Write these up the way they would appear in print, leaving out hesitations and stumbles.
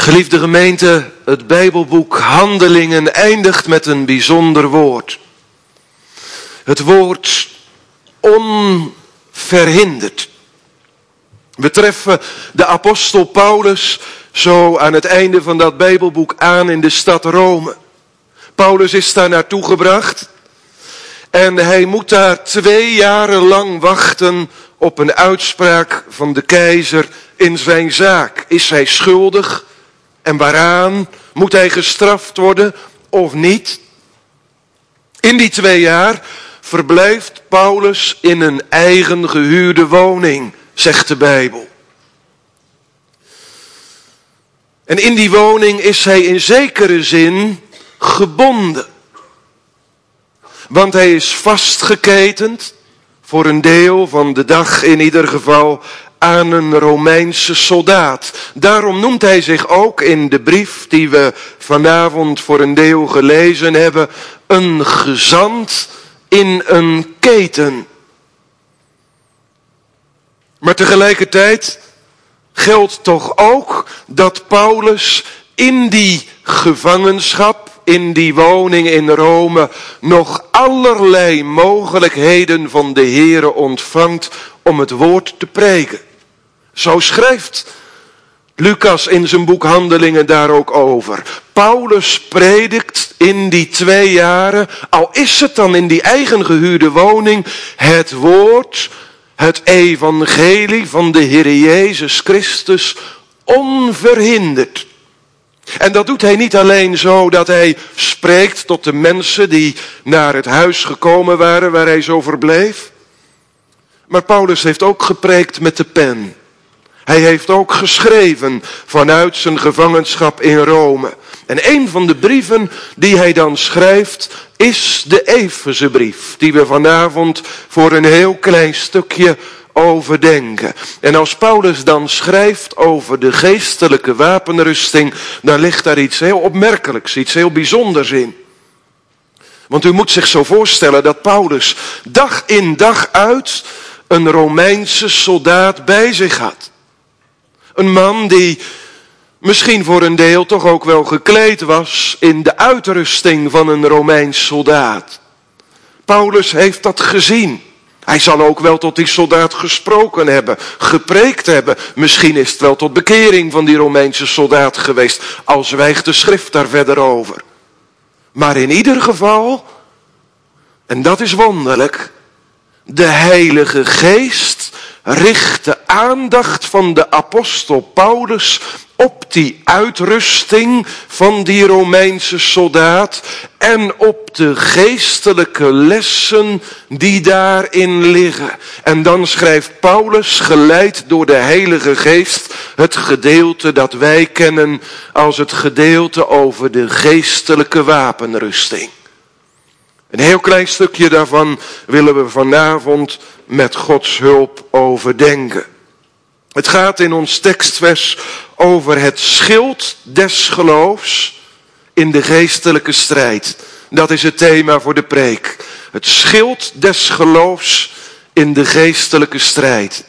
Geliefde gemeente, het Bijbelboek Handelingen eindigt met een bijzonder woord. Het woord onverhinderd. We treffen de apostel Paulus zo aan het einde van dat Bijbelboek aan in de stad Rome. Paulus is daar naartoe gebracht en hij moet daar 2 jaren lang wachten op een uitspraak van de keizer in zijn zaak. Is hij schuldig en waaraan? Moet hij gestraft worden of niet? In die 2 jaar verblijft Paulus in een eigen gehuurde woning, zegt de Bijbel. En in die woning is hij in zekere zin gebonden. Want hij is vastgeketend, voor een deel van de dag in ieder geval, aan een Romeinse soldaat. Daarom noemt hij zich ook in de brief die we vanavond voor een deel gelezen hebben, een gezant in een keten. Maar tegelijkertijd geldt toch ook dat Paulus in die gevangenschap, in die woning in Rome, nog allerlei mogelijkheden van de Heere ontvangt om het woord te preken. Zo schrijft Lucas in zijn boek Handelingen daar ook over. Paulus predikt in die 2 jaren, al is het dan in die eigen gehuurde woning, het woord, het evangelie van de Heere Jezus Christus onverhinderd. En dat doet hij niet alleen zo dat hij spreekt tot de mensen die naar het huis gekomen waren waar hij zo verbleef. Maar Paulus heeft ook gepreekt met de pen. Hij heeft ook geschreven vanuit zijn gevangenschap in Rome. En een van de brieven die hij dan schrijft is de Efezebrief, die we vanavond voor een heel klein stukje overdenken. En als Paulus dan schrijft over de geestelijke wapenrusting, dan ligt daar iets heel opmerkelijks, iets heel bijzonders in. Want u moet zich zo voorstellen dat Paulus dag in dag uit een Romeinse soldaat bij zich had. Een man die misschien voor een deel toch ook wel gekleed was in de uitrusting van een Romeins soldaat. Paulus heeft dat gezien. Hij zal ook wel tot die soldaat gesproken hebben, gepreekt hebben. Misschien is het wel tot bekering van die Romeinse soldaat geweest, al zwijgt de schrift daar verder over. Maar in ieder geval, en dat is wonderlijk, de Heilige Geest richt de aandacht van de apostel Paulus op die uitrusting van die Romeinse soldaat en op de geestelijke lessen die daarin liggen. En dan schrijft Paulus, geleid door de Heilige Geest, het gedeelte dat wij kennen als het gedeelte over de geestelijke wapenrusting. Een heel klein stukje daarvan willen we vanavond met Gods hulp overdenken. Het gaat in ons tekstvers over het schild des geloofs in de geestelijke strijd. Dat is het thema voor de preek. Het schild des geloofs in de geestelijke strijd.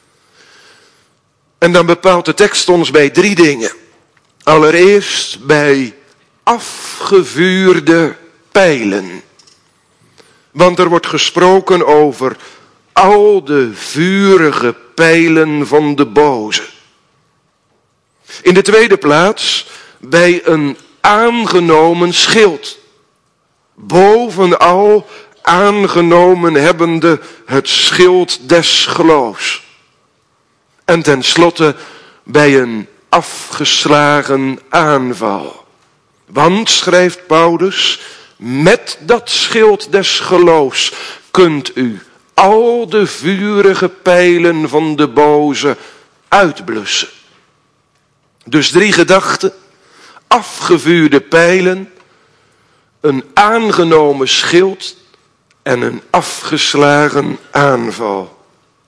En dan bepaalt de tekst ons bij 3 dingen. Allereerst bij afgevuurde pijlen. Want er wordt gesproken over al de vurige pijlen van de boze. In de tweede plaats bij een aangenomen schild. Bovenal aangenomen hebbende het schild des geloofs. En tenslotte bij een afgeslagen aanval. Want, schrijft Paulus, met dat schild des geloofs kunt u al de vurige pijlen van de boze uitblussen. Dus 3 gedachten, afgevuurde pijlen, een aangenomen schild en een afgeslagen aanval.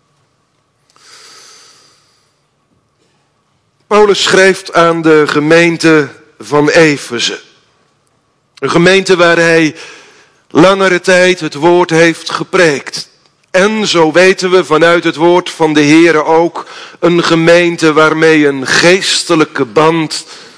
Paulus schrijft aan de gemeente van Efeze. Een gemeente waar hij langere tijd het woord heeft gepreekt. En zo weten we vanuit het woord van de Heere ook een gemeente waarmee een geestelijke band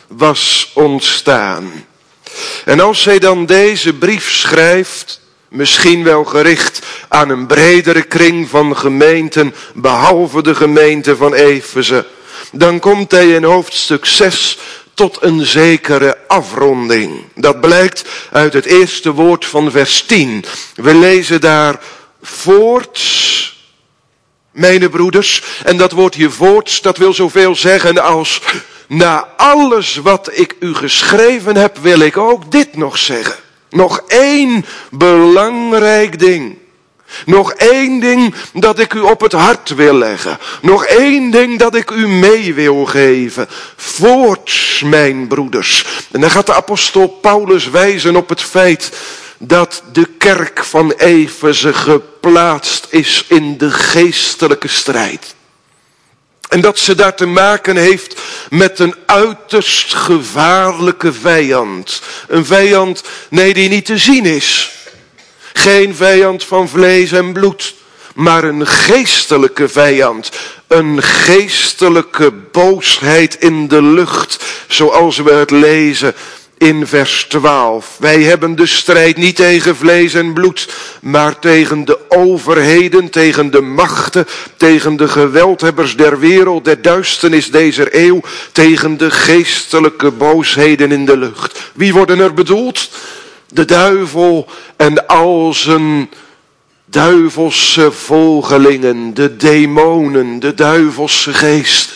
was ontstaan. En als hij dan deze brief schrijft, misschien wel gericht aan een bredere kring van gemeenten, behalve de gemeente van Efeze, dan komt hij in hoofdstuk 6 tot een zekere afronding. Dat blijkt uit het eerste woord van vers 10. We lezen daar voorts, mijn broeders, en dat woordje voorts, dat wil zoveel zeggen als: na alles wat ik u geschreven heb, wil ik ook dit nog zeggen. Nog één belangrijk ding. Nog één ding dat ik u op het hart wil leggen. Nog één ding dat ik u mee wil geven. Voorts, mijn broeders. En dan gaat de apostel Paulus wijzen op het feit dat de kerk van Efeze geplaatst is in de geestelijke strijd. En dat ze daar te maken heeft met een uiterst gevaarlijke vijand. Een vijand, nee, die niet te zien is. Geen vijand van vlees en bloed, maar een geestelijke vijand. Een geestelijke boosheid in de lucht, zoals we het lezen in vers 12. Wij hebben de strijd niet tegen vlees en bloed, maar tegen de overheden, tegen de machten, tegen de geweldhebbers der wereld, der duisternis deze eeuw, tegen de geestelijke boosheden in de lucht. Wie worden er bedoeld? De duivel en al zijn duivelse volgelingen, de demonen, de duivelse geesten.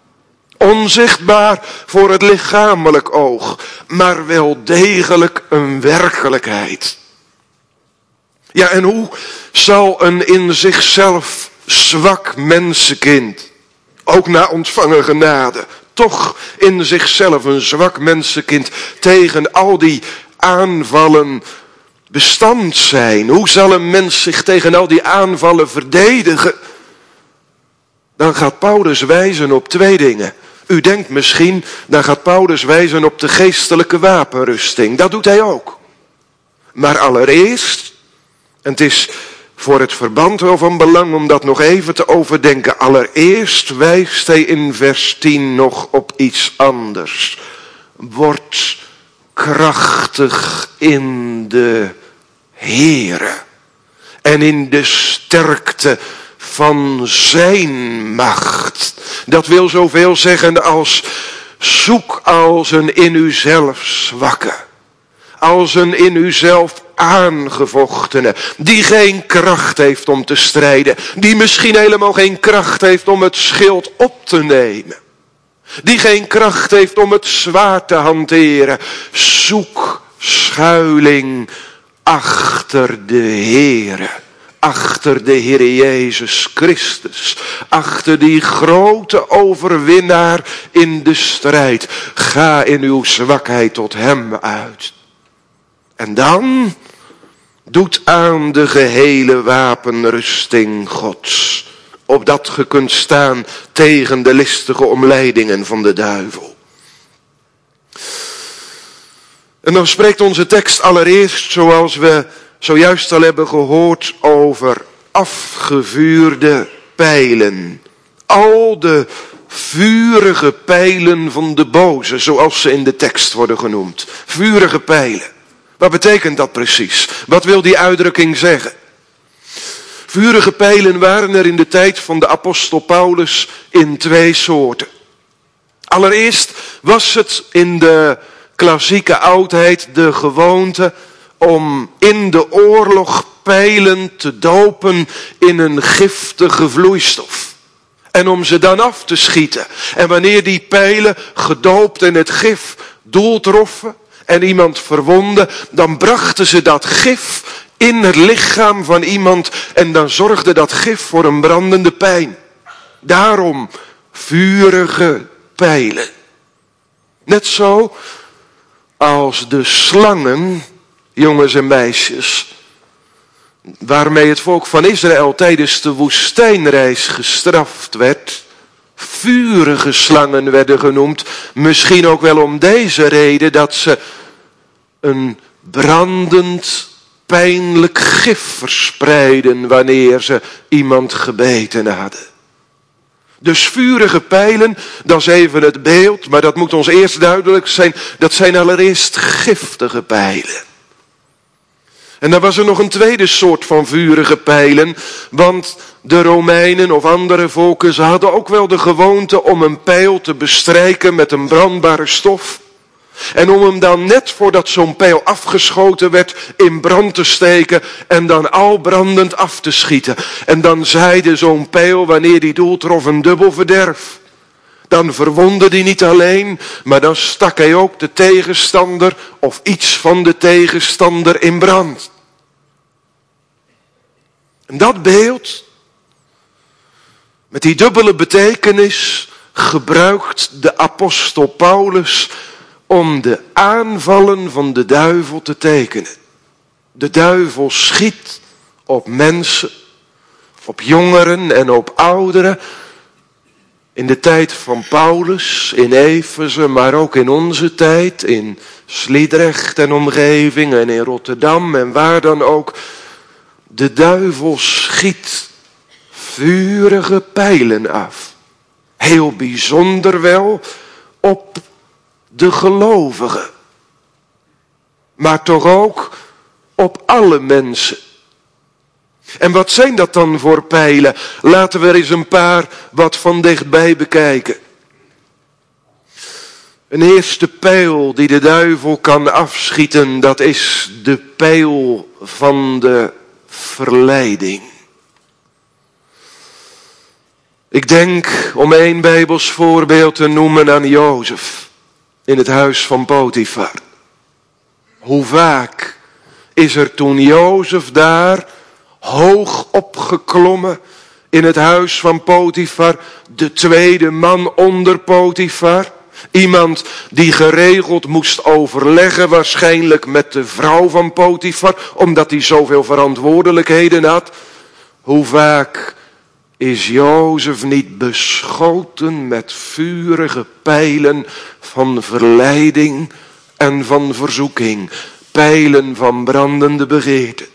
Onzichtbaar voor het lichamelijk oog, maar wel degelijk een werkelijkheid. Ja, en hoe zal een in zichzelf zwak mensenkind, ook na ontvangen genade, toch in zichzelf een zwak mensenkind tegen al die aanvallen bestand zijn? Hoe zal een mens zich tegen al die aanvallen verdedigen? Dan gaat Paulus wijzen op twee dingen. U denkt misschien, dan gaat Paulus wijzen op de geestelijke wapenrusting. Dat doet hij ook. Maar allereerst, en het is voor het verband wel van belang om dat nog even te overdenken. Allereerst wijst hij in vers 10 nog op iets anders. Word krachtig in de Heere en in de sterkte van zijn macht. Dat wil zoveel zeggen als: zoek als een in uzelf zwakke, als een in uzelf aangevochtene, die geen kracht heeft om te strijden, die misschien helemaal geen kracht heeft om het schild op te nemen, die geen kracht heeft om het zwaard te hanteren. Zoek schuiling achter de Heere. Achter de Heer Jezus Christus. Achter die grote overwinnaar in de strijd. Ga in uw zwakheid tot hem uit. En dan doet aan de gehele wapenrusting Gods. Opdat ge kunt staan tegen de listige omleidingen van de duivel. En dan spreekt onze tekst allereerst, zoals we zojuist al hebben gehoord, over afgevuurde pijlen. Al de vurige pijlen van de boze, zoals ze in de tekst worden genoemd. Vurige pijlen. Wat betekent dat precies? Wat wil die uitdrukking zeggen? Vurige pijlen waren er in de tijd van de apostel Paulus in twee soorten. Allereerst was het in de klassieke oudheid de gewoonte om in de oorlog pijlen te dopen in een giftige vloeistof. En om ze dan af te schieten. En wanneer die pijlen gedoopt in het gif doel troffen en iemand verwonden, dan brachten ze dat gif in het lichaam van iemand en dan zorgde dat gif voor een brandende pijn. Daarom vurige pijlen. Net zo als de slangen, jongens en meisjes, waarmee het volk van Israël tijdens de woestijnreis gestraft werd, vurige slangen werden genoemd, misschien ook wel om deze reden dat ze een brandend, pijnlijk gif verspreiden wanneer ze iemand gebeten hadden. Dus vurige pijlen, dat is even het beeld, maar dat moet ons eerst duidelijk zijn. Dat zijn allereerst giftige pijlen. En dan was er nog een tweede soort van vurige pijlen, want de Romeinen of andere volken, ze hadden ook wel de gewoonte om een pijl te bestrijken met een brandbare stof. En om hem dan net voordat zo'n pijl afgeschoten werd in brand te steken en dan al brandend af te schieten. En dan zaaide zo'n pijl, wanneer die doel trof, een dubbel verderf. Dan verwondde die niet alleen, maar dan stak hij ook de tegenstander of iets van de tegenstander in brand. En dat beeld, met die dubbele betekenis, gebruikt de apostel Paulus om de aanvallen van de duivel te tekenen. De duivel schiet op mensen, op jongeren en op ouderen. In de tijd van Paulus, in Efeze, maar ook in onze tijd, in Sliedrecht en omgeving en in Rotterdam en waar dan ook. De duivel schiet vurige pijlen af. Heel bijzonder wel op de gelovigen. Maar toch ook op alle mensen. En wat zijn dat dan voor pijlen? Laten we er eens een paar wat van dichtbij bekijken. Een eerste pijl die de duivel kan afschieten, dat is de pijl van de verleiding. Ik denk, om één Bijbels voorbeeld te noemen, aan Jozef in het huis van Potifar. Hoe vaak is er toen Jozef daar hoog opgeklommen in het huis van Potifar, de tweede man onder Potifar. Iemand die geregeld moest overleggen, waarschijnlijk met de vrouw van Potifar, omdat hij zoveel verantwoordelijkheden had. Hoe vaak is Jozef niet beschoten met vurige pijlen van verleiding en van verzoeking. Pijlen van brandende begeerte.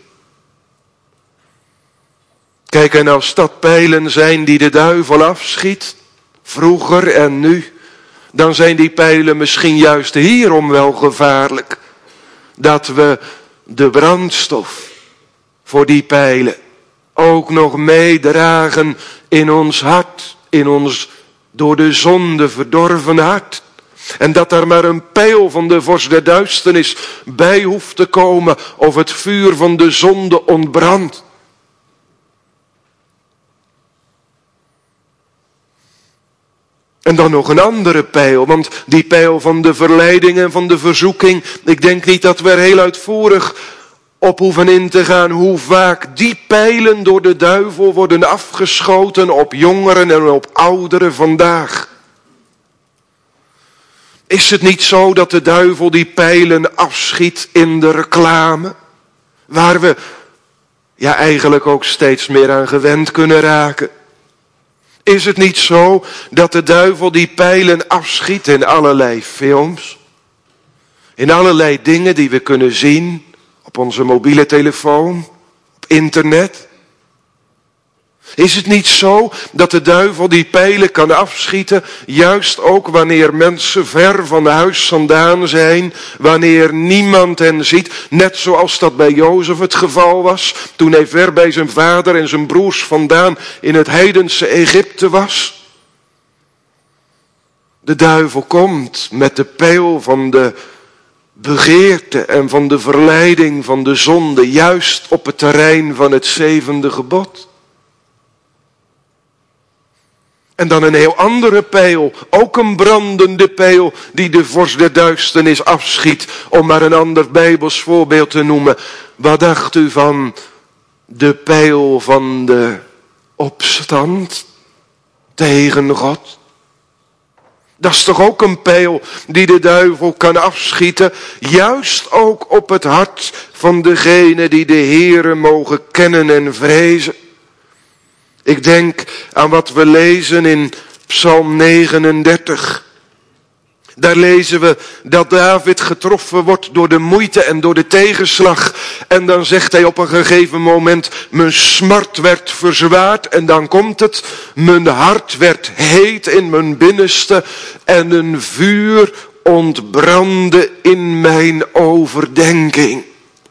Kijk, en als dat pijlen zijn die de duivel afschiet, vroeger en nu, dan zijn die pijlen misschien juist hierom wel gevaarlijk. Dat we de brandstof voor die pijlen ook nog meedragen in ons hart, in ons door de zonde verdorven hart. En dat er maar een pijl van de vorst der duisternis bij hoeft te komen of het vuur van de zonde ontbrandt. En dan nog een andere pijl, want die pijl van de verleiding en van de verzoeking, ik denk niet dat we er heel uitvoerig op hoeven in te gaan hoe vaak die pijlen door de duivel worden afgeschoten op jongeren en op ouderen vandaag. Is het niet zo dat de duivel die pijlen afschiet in de reclame, waar we eigenlijk ook steeds meer aan gewend kunnen raken? Is het niet zo dat de duivel die pijlen afschiet in allerlei films? In allerlei dingen die we kunnen zien op onze mobiele telefoon, op internet? Is het niet zo dat de duivel die pijlen kan afschieten, juist ook wanneer mensen ver van huis vandaan zijn, wanneer niemand hen ziet, net zoals dat bij Jozef het geval was, toen hij ver bij zijn vader en zijn broers vandaan in het heidense Egypte was? De duivel komt met de pijl van de begeerte en van de verleiding van de zonde, juist op het terrein van het 7e gebod. En dan een heel andere pijl, ook een brandende pijl die de vorst der duisternis afschiet, om maar een ander Bijbels voorbeeld te noemen. Wat dacht u van de pijl van de opstand tegen God? Dat is toch ook een pijl die de duivel kan afschieten, juist ook op het hart van degene die de Heere mogen kennen en vrezen. Ik denk aan wat we lezen in Psalm 39. Daar lezen we dat David getroffen wordt door de moeite en door de tegenslag. En dan zegt hij op een gegeven moment, mijn smart werd verzwaard. En dan komt het, mijn hart werd heet in mijn binnenste. En een vuur ontbrandde in mijn overdenking.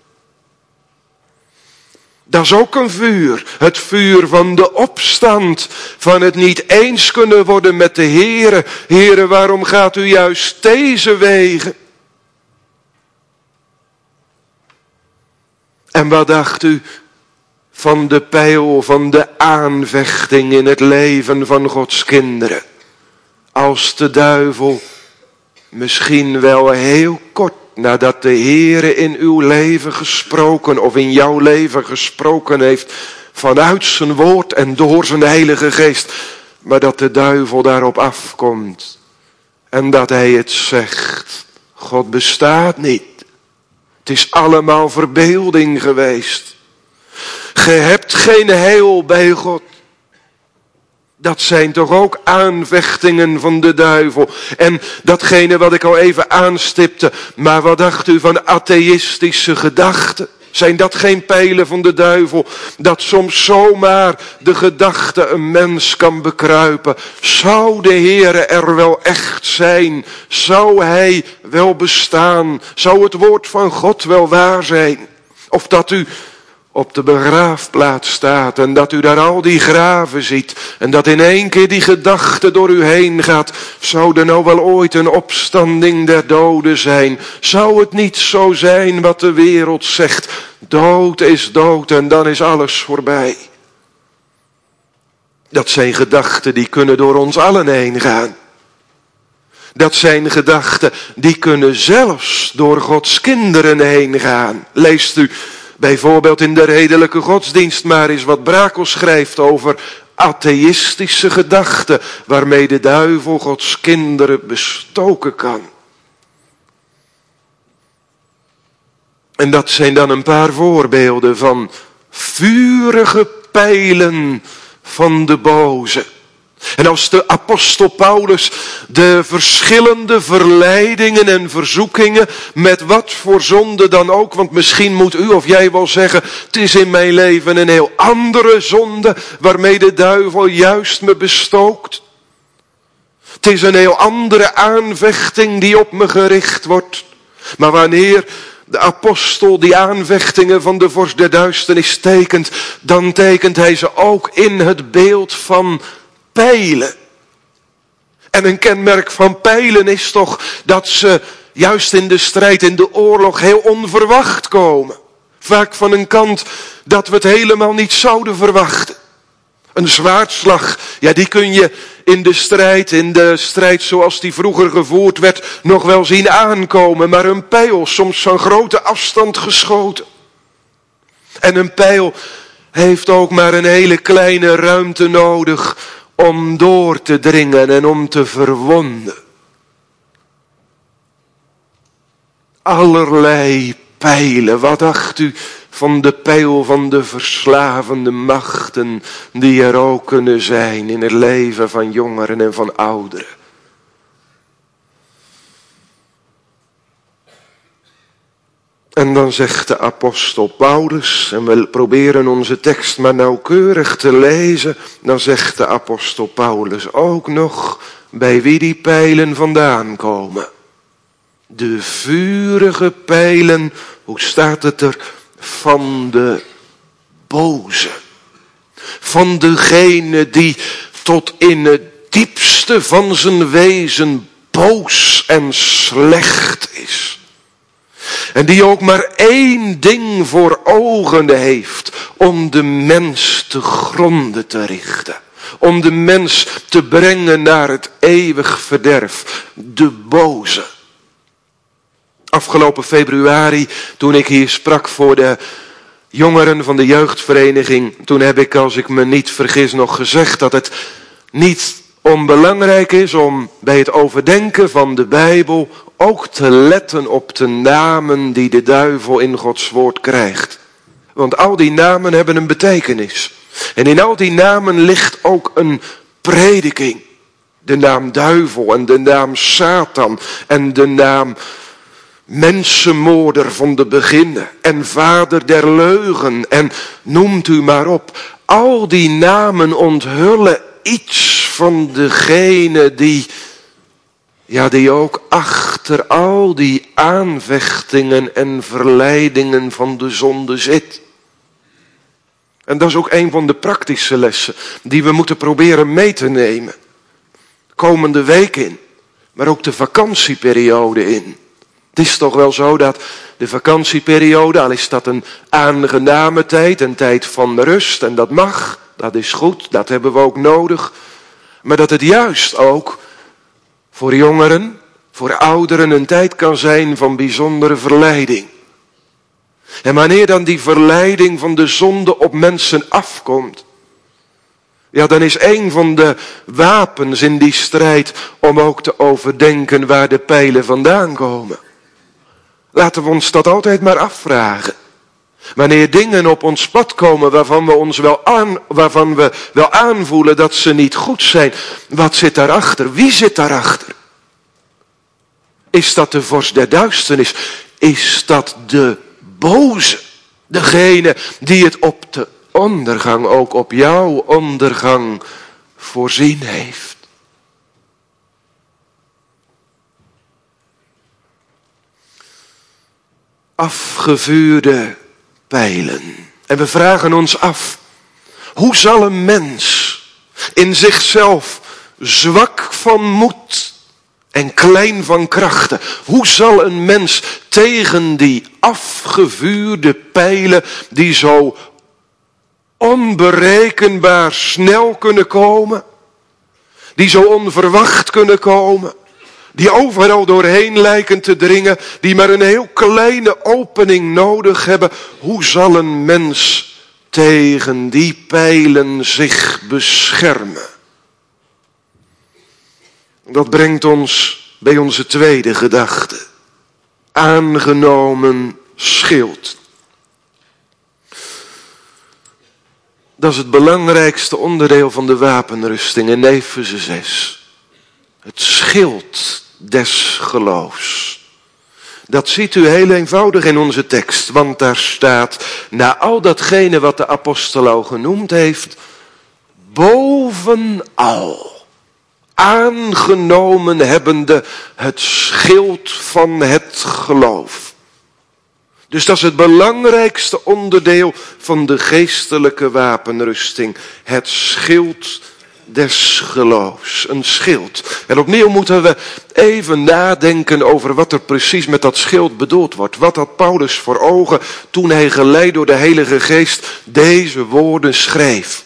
Dat is ook een vuur. Het vuur van de opstand. Van het niet eens kunnen worden met de Heere. Heere, waarom gaat u juist deze wegen? En wat dacht u van de pijl van de aanvechting in het leven van Gods kinderen? Als de duivel misschien wel heel kort nadat de Heere in uw leven gesproken of in jouw leven gesproken heeft vanuit zijn woord en door zijn Heilige Geest, maar dat de duivel daarop afkomt en dat hij het zegt. God bestaat niet. Het is allemaal verbeelding geweest. Ge hebt geen heil bij God. Dat zijn toch ook aanvechtingen van de duivel. En datgene wat ik al even aanstipte. Maar wat dacht u van atheïstische gedachten? Zijn dat geen pijlen van de duivel? Dat soms zomaar de gedachte een mens kan bekruipen. Zou de Heere er wel echt zijn? Zou hij wel bestaan? Zou het woord van God wel waar zijn? Of dat u op de begraafplaats staat en dat u daar al die graven ziet en dat in één keer die gedachte door u heen gaat. Zou er nou wel ooit een opstanding der doden zijn? Zou het niet zo zijn wat de wereld zegt? Dood is dood en dan is alles voorbij. Dat zijn gedachten die kunnen door ons allen heen gaan. Dat zijn gedachten die kunnen zelfs door Gods kinderen heen gaan. Leest u bijvoorbeeld in de redelijke godsdienst maar eens wat Brakel schrijft over atheïstische gedachten waarmee de duivel Gods kinderen bestoken kan. En dat zijn dan een paar voorbeelden van vurige pijlen van de boze. En als de apostel Paulus de verschillende verleidingen en verzoekingen, met wat voor zonde dan ook, want misschien moet u of jij wel zeggen, het is in mijn leven een heel andere zonde waarmee de duivel juist me bestookt. Het is een heel andere aanvechting die op me gericht wordt. Maar wanneer de apostel die aanvechtingen van de vorst der duisternis tekent, dan tekent hij ze ook in het beeld van pijlen. En een kenmerk van pijlen is toch dat ze juist in de strijd, in de oorlog heel onverwacht komen. Vaak van een kant dat we het helemaal niet zouden verwachten. Een zwaardslag, ja, die kun je in de strijd zoals die vroeger gevoerd werd nog wel zien aankomen. Maar een pijl, soms van grote afstand geschoten. En een pijl heeft ook maar een hele kleine ruimte nodig om door te dringen en om te verwonden. Allerlei pijlen, wat dacht u van de pijl van de verslavende machten die er ook kunnen zijn in het leven van jongeren en van ouderen. En dan zegt de apostel Paulus, en we proberen onze tekst maar nauwkeurig te lezen, dan zegt de apostel Paulus ook nog bij wie die pijlen vandaan komen. De vurige pijlen, hoe staat het er? Van de boze. Van degene die tot in het diepste van zijn wezen boos en slecht is. En die ook maar één ding voor ogen heeft, om de mens te gronden te richten. Om de mens te brengen naar het eeuwig verderf. De boze. Afgelopen februari, toen ik hier sprak voor de jongeren van de jeugdvereniging, toen heb ik, als ik me niet vergis, nog gezegd dat het niet onbelangrijk is om bij het overdenken van de Bijbel ook te letten op de namen die de duivel in Gods woord krijgt. Want al die namen hebben een betekenis. En in al die namen ligt ook een prediking. De naam duivel en de naam Satan en de naam mensenmoorder van de beginnen en vader der leugen en noemt u maar op. Al die namen onthullen iets van degene die ook achter al die aanvechtingen en verleidingen van de zonde zit. En dat is ook een van de praktische lessen die we moeten proberen mee te nemen. Komende week in, maar ook de vakantieperiode in. Het is toch wel zo dat de vakantieperiode, al is dat een aangename tijd, een tijd van rust, en dat mag, dat is goed, dat hebben we ook nodig. Maar dat het juist ook voor jongeren, voor ouderen een tijd kan zijn van bijzondere verleiding. En wanneer dan die verleiding van de zonde op mensen afkomt, ja, dan is een van de wapens in die strijd om ook te overdenken waar de pijlen vandaan komen. Laten we ons dat altijd maar afvragen. Wanneer dingen op ons pad komen waarvan we wel aanvoelen dat ze niet goed zijn, wat zit daarachter? Wie zit daarachter? Is dat de vorst der duisternis? Is dat de boze? Degene die het op de ondergang, ook op jouw ondergang, voorzien heeft. Afgevuurde pijlen. En we vragen ons af, hoe zal een mens in zichzelf zwak van moed en klein van krachten, hoe zal een mens tegen die afgevuurde pijlen die zo onberekenbaar snel kunnen komen, die zo onverwacht kunnen komen, die overal doorheen lijken te dringen, die maar een heel kleine opening nodig hebben, hoe zal een mens tegen die pijlen zich beschermen? Dat brengt ons bij onze tweede gedachte. Aangenomen schild. Dat is het belangrijkste onderdeel van de wapenrusting in Efeze 6. Het schild des geloofs. Dat ziet u heel eenvoudig in onze tekst, want daar staat, na al datgene wat de apostel al genoemd heeft, bovenal, aangenomen hebbende het schild van het geloof. Dus dat is het belangrijkste onderdeel van de geestelijke wapenrusting. Het schild des geloofs. Een schild. En opnieuw moeten we even nadenken over wat er precies met dat schild bedoeld wordt. Wat had Paulus voor ogen toen hij geleid door de Heilige Geest deze woorden schreef.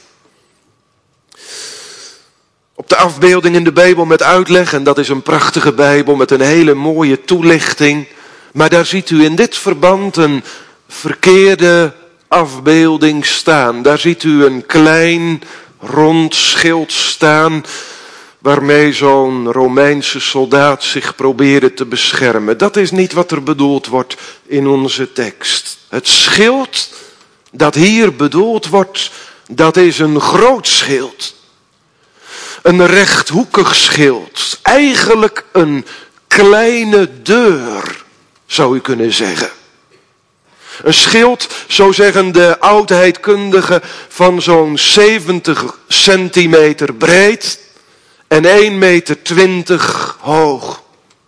Op de afbeelding in de Bijbel met uitleg, en dat is een prachtige Bijbel met een hele mooie toelichting. Maar daar ziet u in dit verband een verkeerde afbeelding staan. Daar ziet u een klein rond schild staan waarmee zo'n Romeinse soldaat zich probeerde te beschermen. Dat is niet wat er bedoeld wordt in onze tekst. Het schild dat hier bedoeld wordt, dat is een groot schild. Een rechthoekig schild. Eigenlijk een kleine deur, zou u kunnen zeggen. Een schild, zo zeggen de oudheidkundigen, van zo'n 70 centimeter breed en 1,20 meter hoog.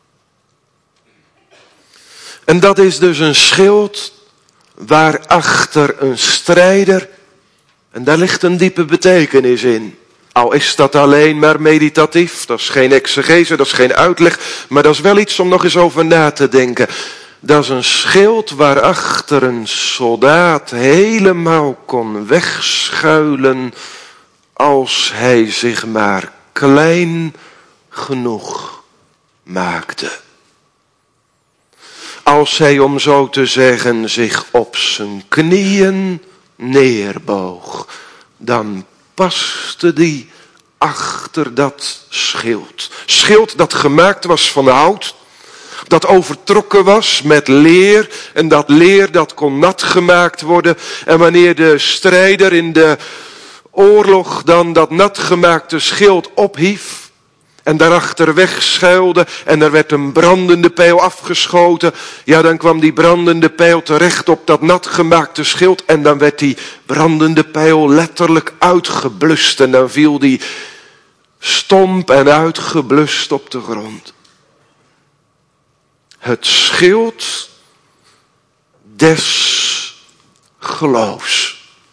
En dat is dus een schild waarachter een strijder, en daar ligt een diepe betekenis in. Al is dat alleen maar meditatief, dat is geen exegese, dat is geen uitleg, maar dat is wel iets om nog eens over na te denken. Dat is een schild waarachter een soldaat helemaal kon wegschuilen als hij zich maar klein genoeg maakte. Als hij, om zo te zeggen, zich op zijn knieën neerboog, dan paste die achter dat schild. Schild dat gemaakt was van hout, dat overtrokken was met leer, en dat leer dat kon nat gemaakt worden. En wanneer de strijder in de oorlog dan dat natgemaakte schild ophief en daarachter wegschuilde en er werd een brandende pijl afgeschoten, ja, dan kwam die brandende pijl terecht op dat natgemaakte schild en dan werd die brandende pijl letterlijk uitgeblust en dan viel die stomp en uitgeblust op de grond. Het schild des geloofs.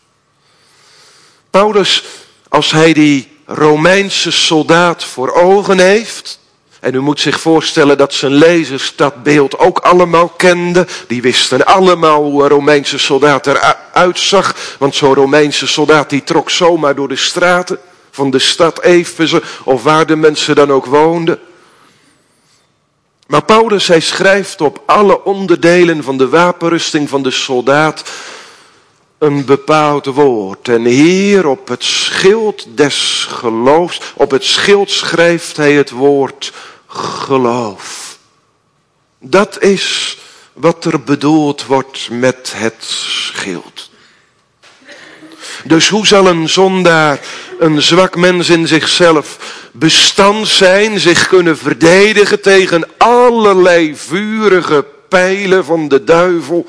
Paulus, als hij die Romeinse soldaat voor ogen heeft, en u moet zich voorstellen dat zijn lezers dat beeld ook allemaal kenden, die wisten allemaal hoe een Romeinse soldaat eruit zag, want zo'n Romeinse soldaat die trok zomaar door de straten van de stad Efeze of waar de mensen dan ook woonden. Maar Paulus, hij schrijft op alle onderdelen van de wapenrusting van de soldaat een bepaald woord. En hier op het schild des geloofs, op het schild schrijft hij het woord geloof. Dat is wat er bedoeld wordt met het schild. Dus hoe zal een zondaar, een zwak mens in zichzelf, bestand zijn, zich kunnen verdedigen tegen allerlei vurige pijlen van de duivel?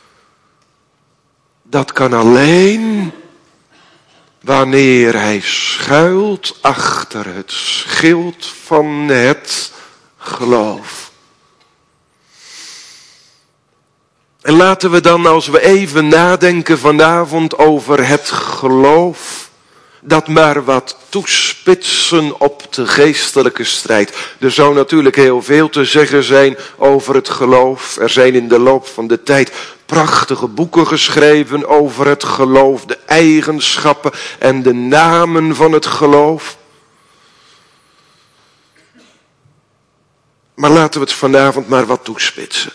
Dat kan alleen wanneer hij schuilt achter het schild van het geloof. En laten we dan, als we even nadenken vanavond over het geloof, dat maar wat toespitsen op de geestelijke strijd. Er zou natuurlijk heel veel te zeggen zijn over het geloof. Er zijn in de loop van de tijd prachtige boeken geschreven over het geloof, de eigenschappen en de namen van het geloof. Maar laten we het vanavond maar wat toespitsen.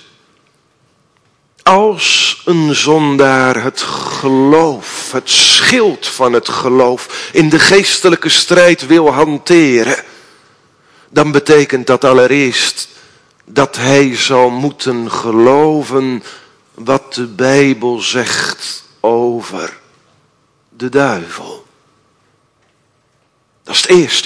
Als een zondaar het geloof, het schild van het geloof in de geestelijke strijd wil hanteren, dan betekent dat allereerst dat hij zal moeten geloven wat de Bijbel zegt over de duivel. Dat is het eerste.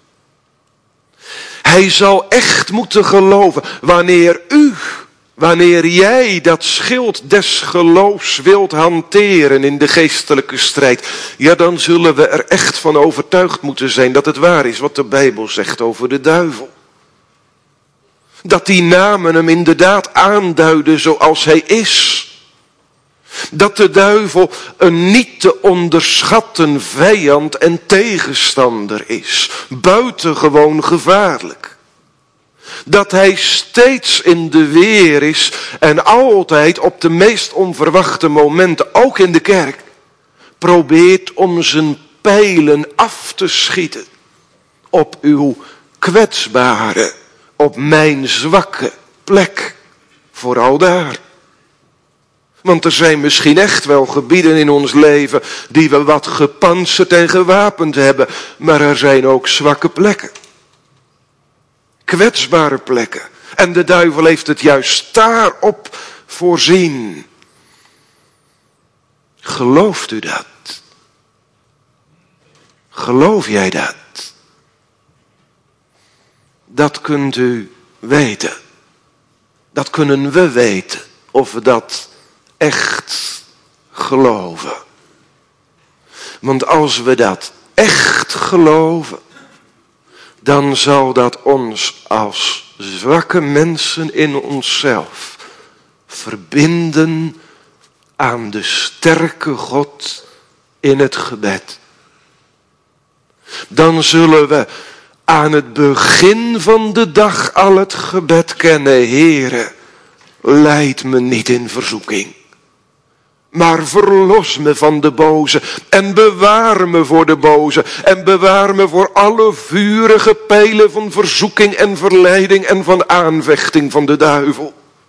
Hij zal echt moeten geloven wanneer jij dat schild des geloofs wilt hanteren in de geestelijke strijd, ja, dan zullen we er echt van overtuigd moeten zijn dat het waar is wat de Bijbel zegt over de duivel. Dat die namen hem inderdaad aanduiden zoals hij is. Dat de duivel een niet te onderschatten vijand en tegenstander is. Buitengewoon gevaarlijk. Dat hij steeds in de weer is en altijd op de meest onverwachte momenten, ook in de kerk, probeert om zijn pijlen af te schieten op uw kwetsbare, op mijn zwakke plek, vooral daar. Want er zijn misschien echt wel gebieden in ons leven die we wat gepantserd en gewapend hebben, maar er zijn ook zwakke plekken. Kwetsbare plekken. En de duivel heeft het juist daarop voorzien. Gelooft u dat? Geloof jij dat? Dat kunt u weten. Dat kunnen we weten. Of we dat echt geloven. Want als we dat echt geloven, dan zal dat ons als zwakke mensen in onszelf verbinden aan de sterke God in het gebed. Dan zullen we aan het begin van de dag al het gebed kennen: Heere, leid me niet in verzoeking, maar verlos me van de boze en bewaar me voor de boze en bewaar me voor alle vurige pijlen van verzoeking en verleiding en van aanvechting van de duivel.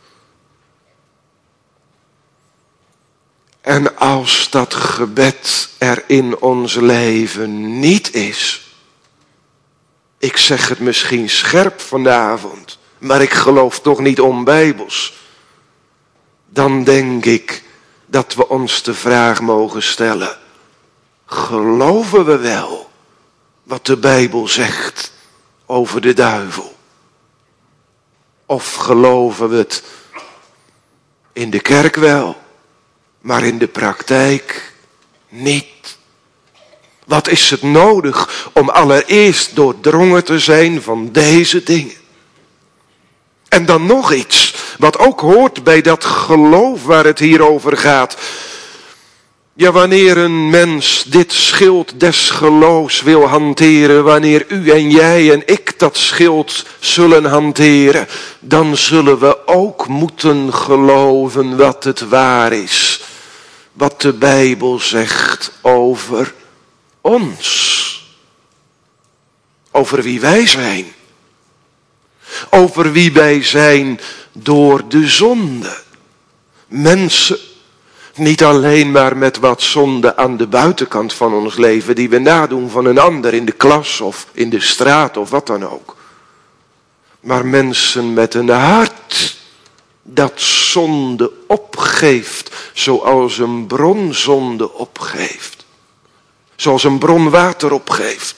En als dat gebed er in ons leven niet is, ik zeg het misschien scherp vanavond, maar ik geloof toch niet onbijbels, dan denk ik dat we ons de vraag mogen stellen: geloven we wel wat de Bijbel zegt over de duivel? Of geloven we het in de kerk wel, maar in de praktijk niet? Wat is het nodig om allereerst doordrongen te zijn van deze dingen? En dan nog iets, wat ook hoort bij dat geloof waar het hier over gaat. Ja, wanneer een mens dit schild des geloofs wil hanteren, wanneer u en jij en ik dat schild zullen hanteren, dan zullen we ook moeten geloven wat het waar is. Wat de Bijbel zegt over ons. Over wie wij zijn. Over wie wij zijn door de zonde. Mensen, niet alleen maar met wat zonde aan de buitenkant van ons leven, die we nadoen van een ander in de klas of in de straat of wat dan ook. Maar mensen met een hart dat zonde opgeeft, zoals een bron zonde opgeeft. Zoals een bron water opgeeft.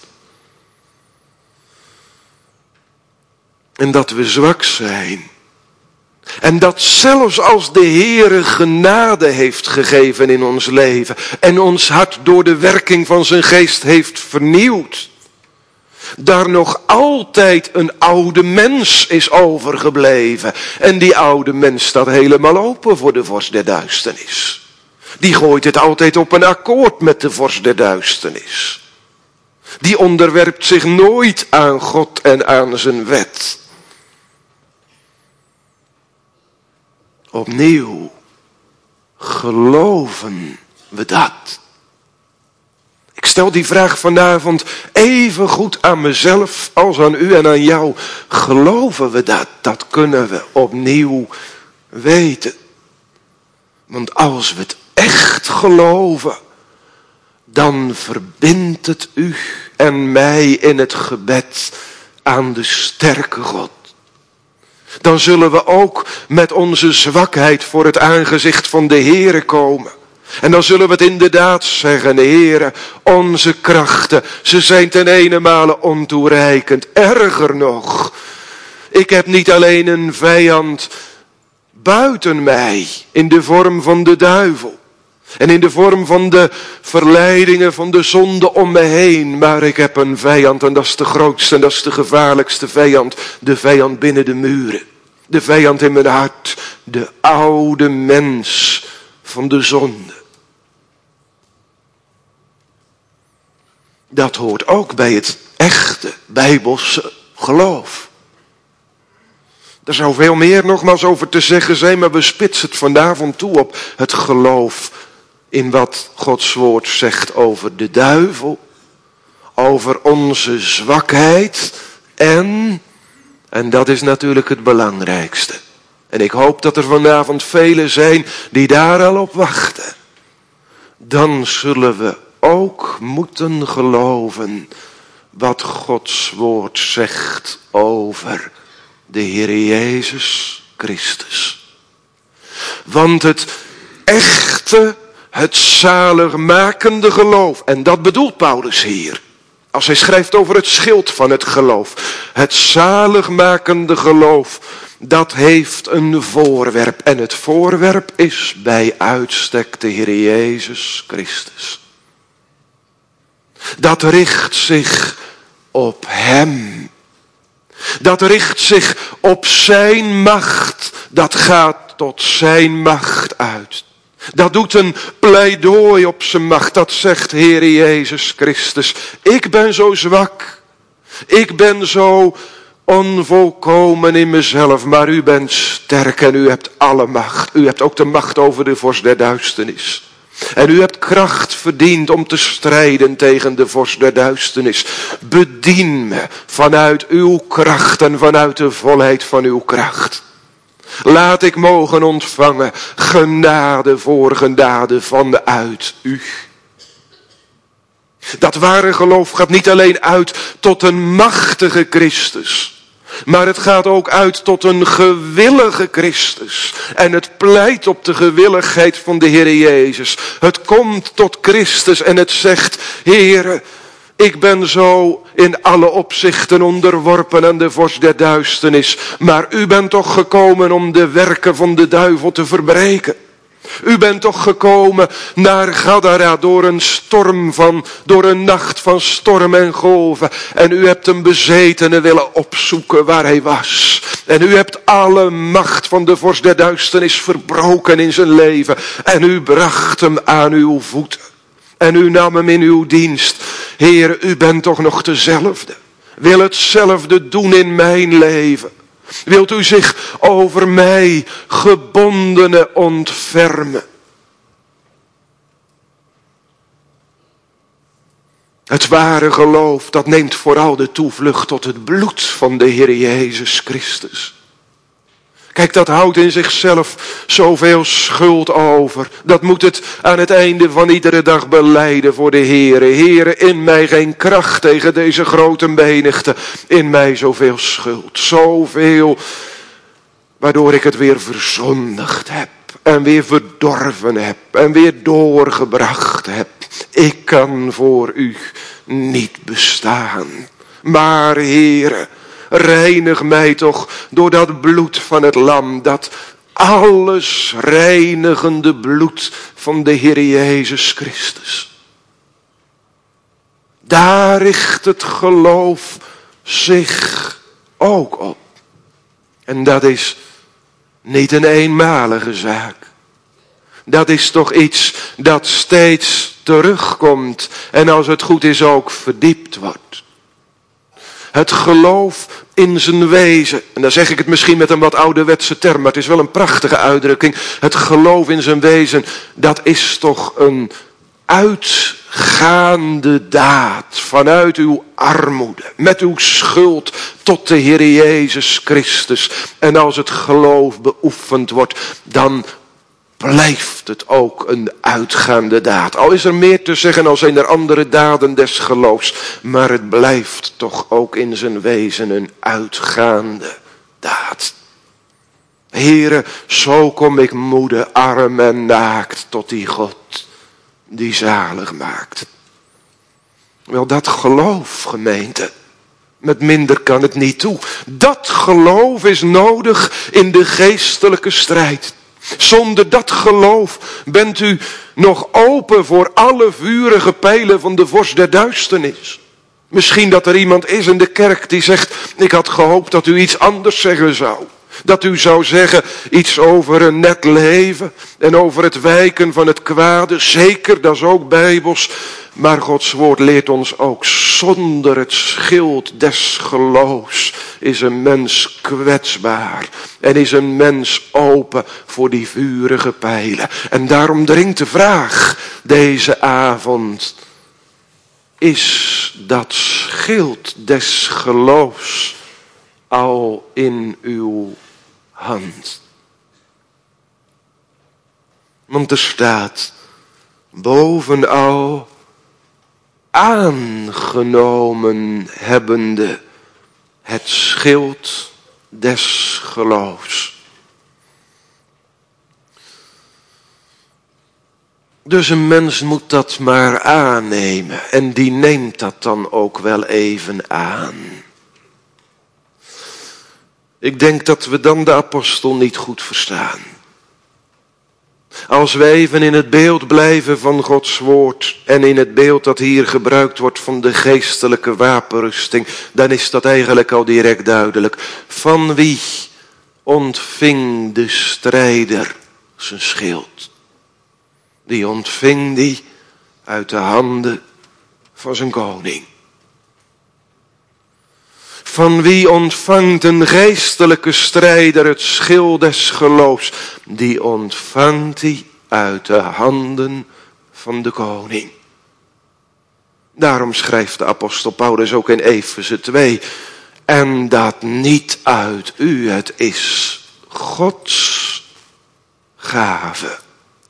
En dat we zwak zijn. En dat zelfs als de Heere genade heeft gegeven in ons leven en ons hart door de werking van zijn geest heeft vernieuwd, daar nog altijd een oude mens is overgebleven. En die oude mens staat helemaal open voor de vorst der duisternis. Die gooit het altijd op een akkoord met de vorst der duisternis. Die onderwerpt zich nooit aan God en aan zijn wet. Opnieuw geloven we dat. Ik stel die vraag vanavond even goed aan mezelf als aan u en aan jou. Geloven we dat? Dat kunnen we opnieuw weten. Want als we het echt geloven, dan verbindt het u en mij in het gebed aan de sterke God. Dan zullen we ook met onze zwakheid voor het aangezicht van de Heere komen. En dan zullen we het inderdaad zeggen, Heere, onze krachten, ze zijn ten enemale ontoereikend. Erger nog, ik heb niet alleen een vijand buiten mij in de vorm van de duivel. En in de vorm van de verleidingen van de zonde om me heen. Maar ik heb een vijand en dat is de grootste en dat is de gevaarlijkste vijand. De vijand binnen de muren. De vijand in mijn hart. De oude mens van de zonde. Dat hoort ook bij het echte Bijbelse geloof. Er zou veel meer nogmaals over te zeggen zijn, maar we spitsen het vanavond toe op het geloof in wat Gods woord zegt over de duivel, over onze zwakheid en dat is natuurlijk het belangrijkste. En ik hoop dat er vanavond velen zijn die daar al op wachten. Dan zullen we ook moeten geloven wat Gods woord zegt over de Heer Jezus Christus. Want het echte, het zaligmakende geloof, en dat bedoelt Paulus hier, als hij schrijft over het schild van het geloof. Het zaligmakende geloof, dat heeft een voorwerp. En het voorwerp is bij uitstek de Heer Jezus Christus. Dat richt zich op Hem. Dat richt zich op zijn macht. Dat gaat tot zijn macht uit. Dat doet een pleidooi op zijn macht. Dat zegt Heer Jezus Christus. Ik ben zo zwak. Ik ben zo onvolkomen in mezelf. Maar u bent sterk en u hebt alle macht. U hebt ook de macht over de vorst der duisternis. En u hebt kracht verdiend om te strijden tegen de vorst der duisternis. Bedien me vanuit uw kracht en vanuit de volheid van uw kracht. Laat ik mogen ontvangen genade voor genade vanuit u. Dat ware geloof gaat niet alleen uit tot een machtige Christus. Maar het gaat ook uit tot een gewillige Christus. En het pleit op de gewilligheid van de Heer Jezus. Het komt tot Christus en het zegt, Heere, Ik ben zo in alle opzichten onderworpen aan de vorst der duisternis. Maar u bent toch gekomen om de werken van de duivel te verbreken. U bent toch gekomen naar Gadara door een nacht van storm en golven. En u hebt een bezetene willen opzoeken waar hij was. En u hebt alle macht van de vorst der duisternis verbroken in zijn leven. En u bracht hem aan uw voeten. En u nam hem in uw dienst. Heer, u bent toch nog dezelfde. Wil hetzelfde doen in mijn leven. Wilt u zich over mij gebondene ontfermen. Het ware geloof, dat neemt vooral de toevlucht tot het bloed van de Heer Jezus Christus. Kijk, dat houdt in zichzelf zoveel schuld over. Dat moet het aan het einde van iedere dag belijden voor de Heere. Heere, in mij geen kracht tegen deze grote menigte. In mij zoveel schuld. Zoveel waardoor ik het weer verzondigd heb. En weer verdorven heb. En weer doorgebracht heb. Ik kan voor u niet bestaan. Maar Heere, reinig mij toch door dat bloed van het lam. Dat alles reinigende bloed van de Heer Jezus Christus. Daar richt het geloof zich ook op. En dat is niet een eenmalige zaak. Dat is toch iets dat steeds terugkomt. En als het goed is ook verdiept wordt. Het geloof in zijn wezen. En dan zeg ik het misschien met een wat ouderwetse term. Maar het is wel een prachtige uitdrukking. Het geloof in zijn wezen. Dat is toch een uitgaande daad. Vanuit uw armoede. Met uw schuld tot de Heer Jezus Christus. En als het geloof beoefend wordt. Dan blijft het ook een uitgaande daad. Al is er meer te zeggen als zijn er andere daden des geloofs. Maar het blijft toch ook in zijn wezen een uitgaande daad. Heere, zo kom ik moede, arm en naakt tot die God die zalig maakt. Wel, dat geloof, gemeente, met minder kan het niet toe. Dat geloof is nodig in de geestelijke strijd. Zonder dat geloof bent u nog open voor alle vurige pijlen van de vorst der duisternis. Misschien dat er iemand is in de kerk die zegt, ik had gehoopt dat u iets anders zeggen zou. Dat u zou zeggen iets over een net leven en over het wijken van het kwade. Zeker, dat is ook bijbels. Maar Gods woord leert ons ook, zonder het schild des geloofs is een mens kwetsbaar. En is een mens open voor die vurige pijlen. En daarom dringt de vraag deze avond. Is dat schild des geloofs al in uw hand? Want er staat bovenal aangenomen hebbende het schild des geloofs. Dus een mens moet dat maar aannemen. En die neemt dat dan ook wel even aan. Ik denk dat we dan de apostel niet goed verstaan. Als we even in het beeld blijven van Gods woord en in het beeld dat hier gebruikt wordt van de geestelijke wapenrusting, dan is dat eigenlijk al direct duidelijk. Van wie ontving de strijder zijn schild? Die ontving die uit de handen van zijn koning. Van wie ontvangt een geestelijke strijder het schild des geloofs? Die ontvangt hij uit de handen van de koning. Daarom schrijft de apostel Paulus ook in Efeze 2. En dat niet uit u, het is Gods gave.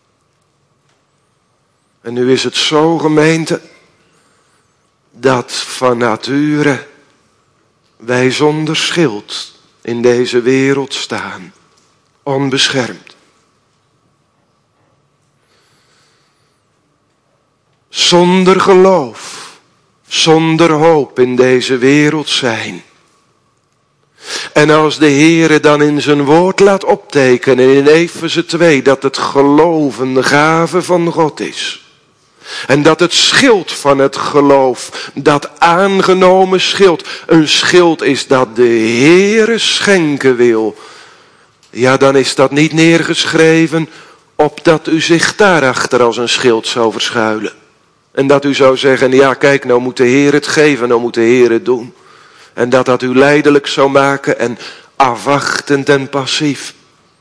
En nu is het zo, gemeente, dat van nature wij zonder schild in deze wereld staan, onbeschermd. Zonder geloof zonder hoop in deze wereld zijn. En als de Heere dan in zijn woord laat optekenen in Efeze 2 dat het geloven de gave van God is. En dat het schild van het geloof, dat aangenomen schild, een schild is dat de Heere schenken wil. Ja, dan is dat niet neergeschreven opdat u zich daarachter als een schild zou verschuilen. En dat u zou zeggen, ja kijk, nou moet de Heer het geven, nou moet de Heer het doen. En dat u lijdelijk zou maken en afwachtend en passief.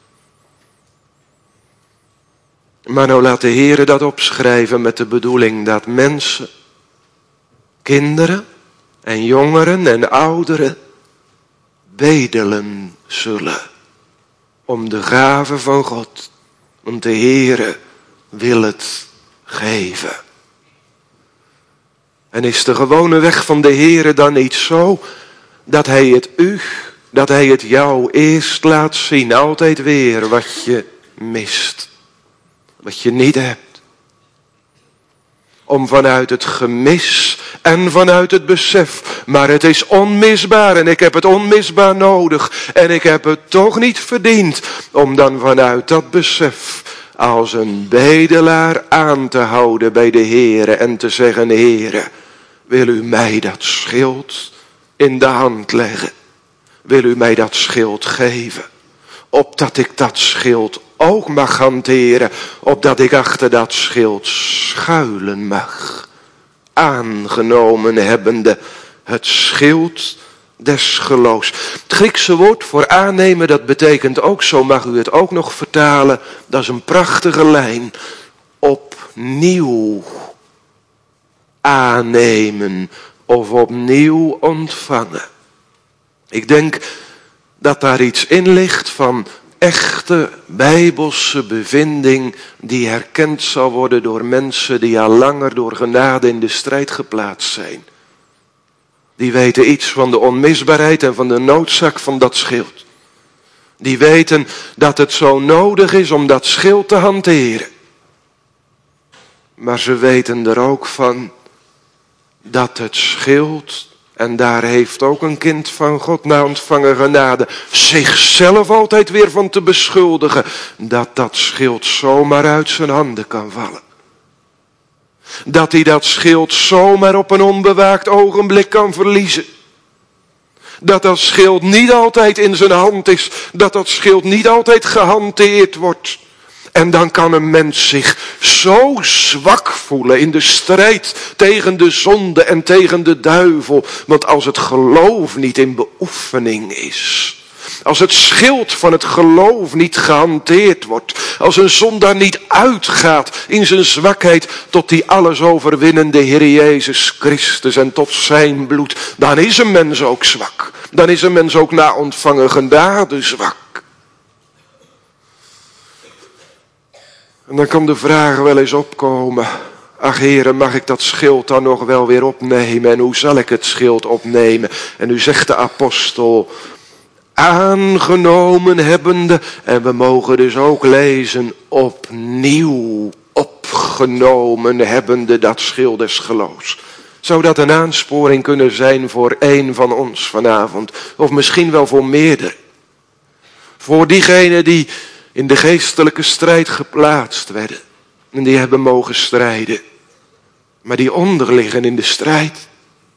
Maar nou laat de Heer dat opschrijven met de bedoeling dat mensen, kinderen en jongeren en ouderen bedelen zullen om de gave van God. Want de Heere wil het geven. En is de gewone weg van de Heere dan niet zo dat Hij het u, dat Hij het jou eerst laat zien, altijd weer wat je mist, wat je niet hebt. Om vanuit het gemis en vanuit het besef, maar het is onmisbaar en ik heb het onmisbaar nodig en ik heb het toch niet verdiend, om dan vanuit dat besef als een bedelaar aan te houden bij de Heere en te zeggen, Heere, wil u mij dat schild in de hand leggen? Wil u mij dat schild geven? Opdat ik dat schild ook mag hanteren, opdat ik achter dat schild schuilen mag. Aangenomen hebbende het schild des geloofs. Het Griekse woord voor aannemen, dat betekent ook, zo mag u het ook nog vertalen, dat is een prachtige lijn, opnieuw aannemen of opnieuw ontvangen. Ik denk dat daar iets in ligt van echte bijbelse bevinding die herkend zal worden door mensen die al langer door genade in de strijd geplaatst zijn. Die weten iets van de onmisbaarheid en van de noodzaak van dat schild. Die weten dat het zo nodig is om dat schild te hanteren. Maar ze weten er ook van dat het schild, en daar heeft ook een kind van God na ontvangen genade zichzelf altijd weer van te beschuldigen, dat dat schild zomaar uit zijn handen kan vallen. Dat hij dat schild zomaar op een onbewaakt ogenblik kan verliezen. Dat dat schild niet altijd in zijn hand is. Dat dat schild niet altijd gehanteerd wordt. En dan kan een mens zich zo zwak voelen in de strijd tegen de zonde en tegen de duivel. Want als het geloof niet in beoefening is, als het schild van het geloof niet gehanteerd wordt, als een zondaar niet uitgaat in zijn zwakheid tot die alles overwinnende Heer Jezus Christus en tot zijn bloed, dan is een mens ook zwak. Dan is een mens ook na ontvangen genade zwak. En dan kan de vraag wel eens opkomen, ach Heere, mag ik dat schild dan nog wel weer opnemen? En hoe zal ik het schild opnemen? En nu zegt de apostel, aangenomen hebbende, en we mogen dus ook lezen, opnieuw opgenomen hebbende dat schild des geloofs. Zou dat een aansporing kunnen zijn voor één van ons vanavond? Of misschien wel voor meerdere. Voor diegenen die in de geestelijke strijd geplaatst werden. En die hebben mogen strijden. Maar die onderliggen in de strijd.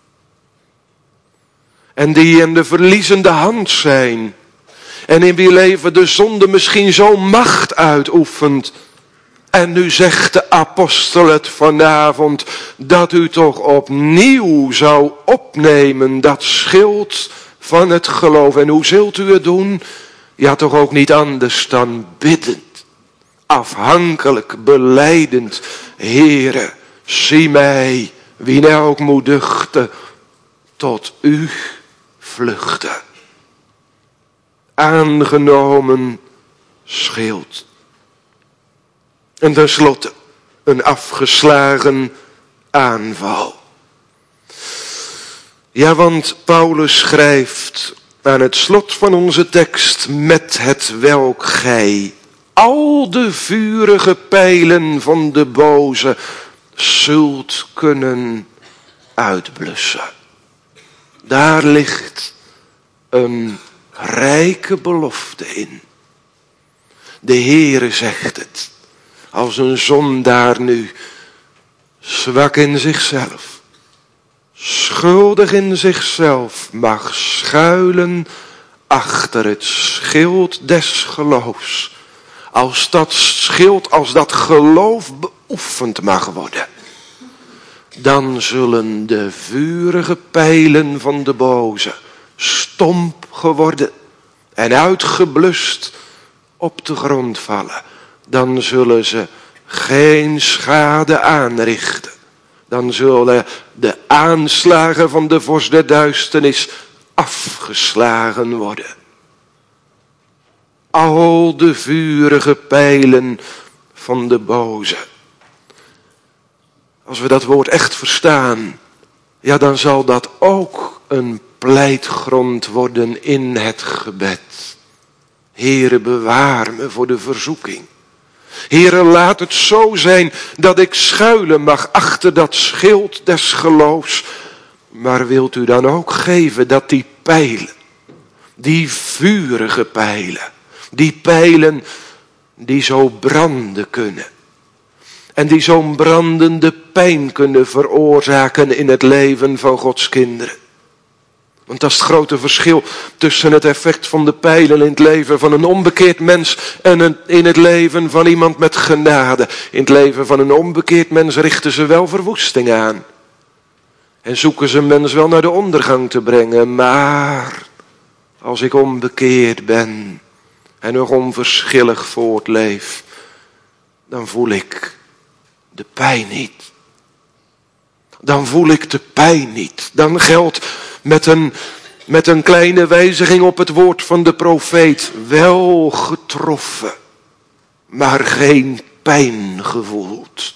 En die in de verliezende hand zijn. En in wie leven de zonde misschien zo'n macht uitoefent. En nu zegt de apostel het vanavond, dat u toch opnieuw zou opnemen dat schild van het geloof. En hoe zult u het doen? Ja, toch ook niet anders dan biddend, afhankelijk, belijdend. Heere, zie mij, wie nou ook moet duchten, tot u vluchten. Aangenomen schild. En tenslotte een afgeslagen aanval. Ja, want Paulus schrijft aan het slot van onze tekst, met het welk gij al de vurige pijlen van de boze zult kunnen uitblussen. Daar ligt een rijke belofte in. De Heere zegt het. Als een zondaar nu, zwak in zichzelf, schuldig in zichzelf, mag schuilen achter het schild des geloofs. Als dat schild, als dat geloof beoefend mag worden, dan zullen de vurige pijlen van de boze stomp geworden en uitgeblust op de grond vallen. Dan zullen ze geen schade aanrichten. Dan zullen de aanslagen van de vorst der duisternis afgeslagen worden. Al de vurige pijlen van de boze. Als we dat woord echt verstaan, ja, dan zal dat ook een pleitgrond worden in het gebed. Heere, bewaar me voor de verzoeking. Heere, laat het zo zijn dat ik schuilen mag achter dat schild des geloofs. Maar wilt u dan ook geven dat die pijlen, die vurige pijlen, die pijlen die zo branden kunnen. En die zo'n brandende pijn kunnen veroorzaken in het leven van Gods kinderen. Want dat is het grote verschil tussen het effect van de pijlen in het leven van een onbekeerd mens en in het leven van iemand met genade. In het leven van een onbekeerd mens richten ze wel verwoesting aan. En zoeken ze een mens wel naar de ondergang te brengen. Maar als ik onbekeerd ben en nog onverschillig voortleef, dan voel ik de pijn niet. Dan voel ik de pijn niet. Dan geldt met een kleine wijziging op het woord van de profeet, wel getroffen, maar geen pijn gevoeld.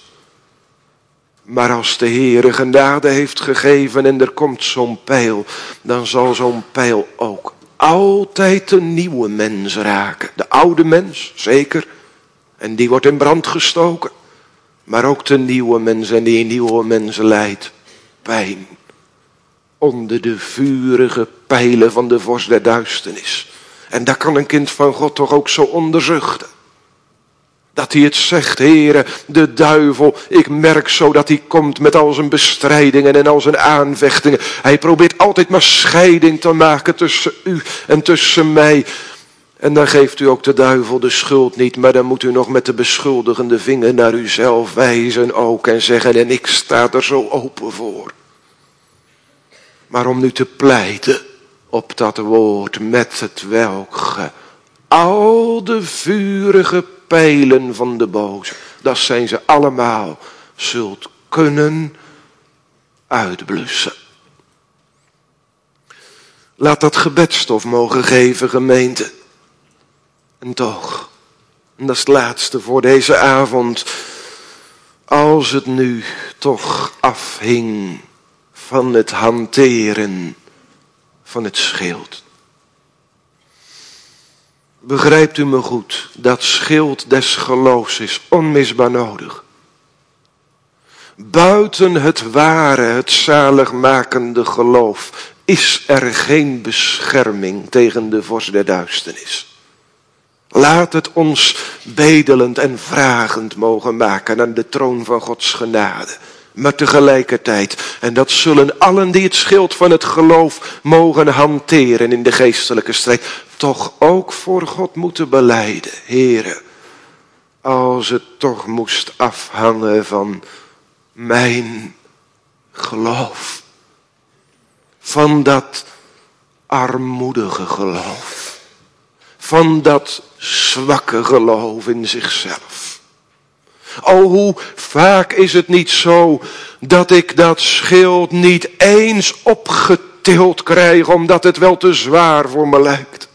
Maar als de Heere genade heeft gegeven en er komt zo'n pijl, dan zal zo'n pijl ook altijd een nieuwe mens raken. De oude mens, zeker, en die wordt in brand gestoken. Maar ook de nieuwe mens, en die nieuwe mens lijdt pijn onder de vurige pijlen van de vorst der duisternis. En daar kan een kind van God toch ook zo onder zuchten. Dat hij het zegt, Heere, de duivel, ik merk zo dat hij komt met al zijn bestrijdingen en al zijn aanvechtingen. Hij probeert altijd maar scheiding te maken tussen u en tussen mij. En dan geeft u ook de duivel de schuld niet, maar dan moet u nog met de beschuldigende vinger naar uzelf wijzen ook en zeggen, en ik sta er zo open voor. Maar om nu te pleiten op dat woord met het welk ge al de vurige pijlen van de boze, dat zijn ze allemaal, zult kunnen uitblussen. Laat dat gebedstof mogen geven, gemeente. En toch, en dat is het laatste voor deze avond, als het nu toch afhing van het hanteren van het schild. Begrijpt u me goed, dat schild des geloofs is onmisbaar nodig. Buiten het ware, het zaligmakende geloof, is er geen bescherming tegen de vorst der duisternis. Laat het ons bedelend en vragend mogen maken aan de troon van Gods genade. Maar tegelijkertijd, en dat zullen allen die het schild van het geloof mogen hanteren in de geestelijke strijd, toch ook voor God moeten belijden. Heere, als het toch moest afhangen van mijn geloof. Van dat armoedige geloof. Van dat zwakke geloof in zichzelf. O, hoe vaak is het niet zo dat ik dat schild niet eens opgetild krijg, omdat het wel te zwaar voor me lijkt.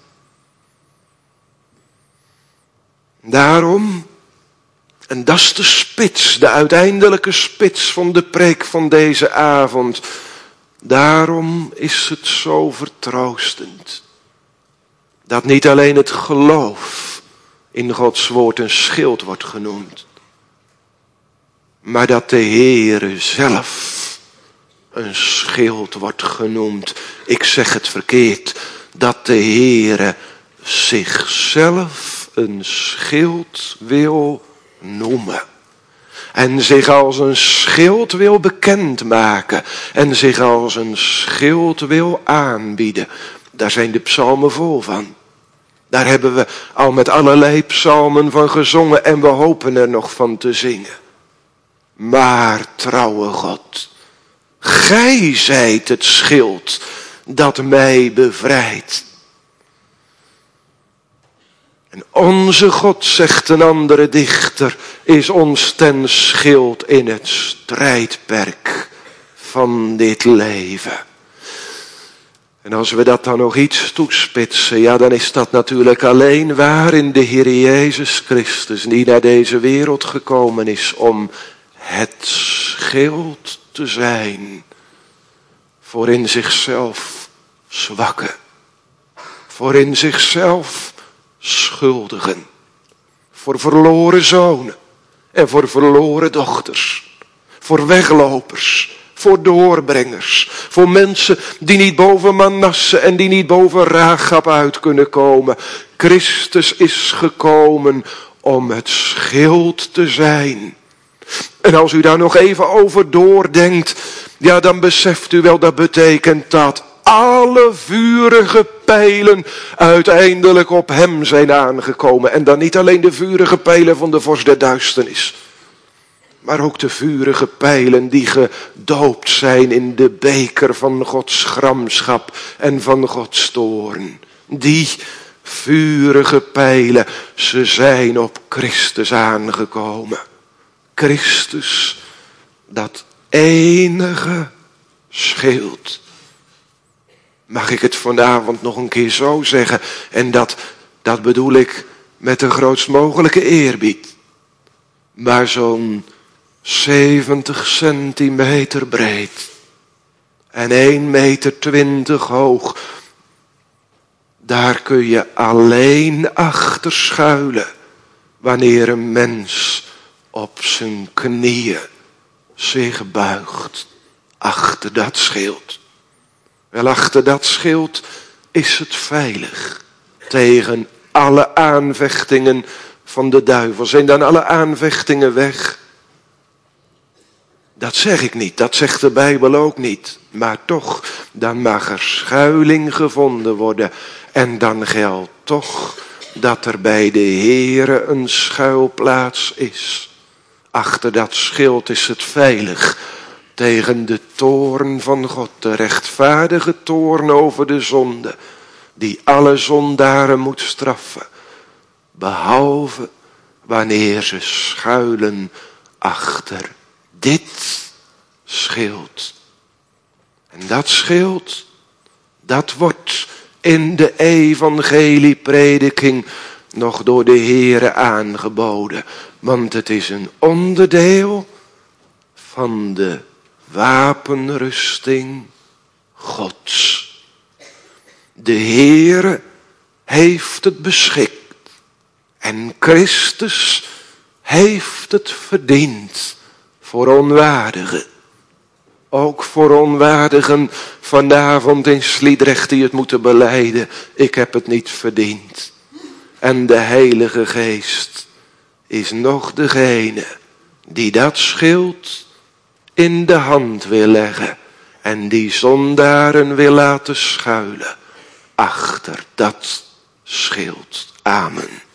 Daarom, en dat is de spits, de uiteindelijke spits van de preek van deze avond. Daarom is het zo vertroostend. Dat niet alleen het geloof in Gods woord een schild wordt genoemd. Maar dat de Heere zelf een schild wordt genoemd. Ik zeg het verkeerd, dat de Heere zichzelf een schild wil noemen. En zich als een schild wil bekendmaken. En zich als een schild wil aanbieden. Daar zijn de psalmen vol van. Daar hebben we al met allerlei psalmen van gezongen. En we hopen er nog van te zingen. Maar trouwe God, gij zijt het schild dat mij bevrijdt. En onze God, zegt een andere dichter, is ons ten schild in het strijdperk van dit leven. En als we dat dan nog iets toespitsen, ja, dan is dat natuurlijk alleen waar in de Heer Jezus Christus, die naar deze wereld gekomen is om het schild te zijn voor in zichzelf zwakken, voor in zichzelf schuldigen, voor verloren zonen en voor verloren dochters, voor weglopers, voor doorbrengers, voor mensen die niet boven Manasse en die niet boven Rachab uit kunnen komen. Christus is gekomen om het schild te zijn. En als u daar nog even over doordenkt, ja, dan beseft u wel, dat betekent dat alle vurige pijlen uiteindelijk op hem zijn aangekomen. En dan niet alleen de vurige pijlen van de vorst der duisternis, maar ook de vurige pijlen die gedoopt zijn in de beker van Gods gramschap en van Gods toorn. Die vurige pijlen, ze zijn op Christus aangekomen. Christus, dat enige schild. Mag ik het vanavond nog een keer zo zeggen? En dat bedoel ik met de grootst mogelijke eerbied. Maar zo'n 70 centimeter breed en 1,20 meter hoog. Daar kun je alleen achter schuilen wanneer een mens op zijn knieën zich buigt achter dat schild. Wel, achter dat schild is het veilig tegen alle aanvechtingen van de duivel. Zijn dan alle aanvechtingen weg? Dat zeg ik niet, dat zegt de Bijbel ook niet. Maar toch, dan mag er schuiling gevonden worden. En dan geldt toch dat er bij de Heere een schuilplaats is. Achter dat schild is het veilig tegen de toorn van God. De rechtvaardige toorn over de zonde, die alle zondaren moet straffen. Behalve wanneer ze schuilen achter dit schild. En dat schild, dat wordt in de evangelieprediking nog door de Heere aangeboden. Want het is een onderdeel van de wapenrusting Gods. De Heere heeft het beschikt. En Christus heeft het verdiend voor onwaardigen. Ook voor onwaardigen vanavond in Sliedrecht die het moeten belijden. Ik heb het niet verdiend. En de Heilige Geest is nog degene die dat schild in de hand wil leggen. En die zondaren wil laten schuilen achter dat schild. Amen.